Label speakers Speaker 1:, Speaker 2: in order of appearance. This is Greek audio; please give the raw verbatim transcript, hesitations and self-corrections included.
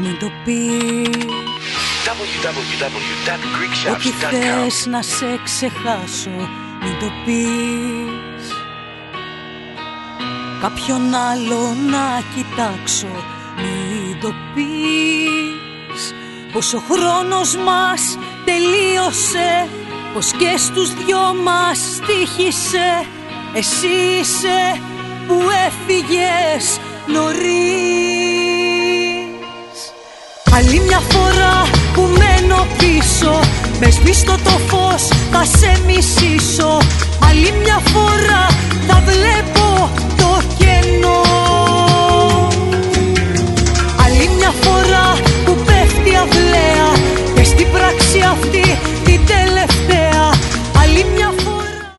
Speaker 1: μην το πεις.
Speaker 2: double-u double-u double-u dot greek shops dot com.
Speaker 1: Ό,τι θες να σε ξεχάσω, μην το πεις. Κάποιον άλλο να κοιτάξω, μην το πεις. Πως ο χρόνος μας τελείωσε, πως και στους δυο μας τύχησε. Εσύ είσαι που έφυγες νωρίς. Άλλη μια φορά που μένω πίσω, με σβήστο το φως θα σε μισήσω. Άλλη μια φορά θα βλέπω το κενό. Άλλη μια φορά που πέφτει αυλαία και στην πράξη αυτή την τελεία.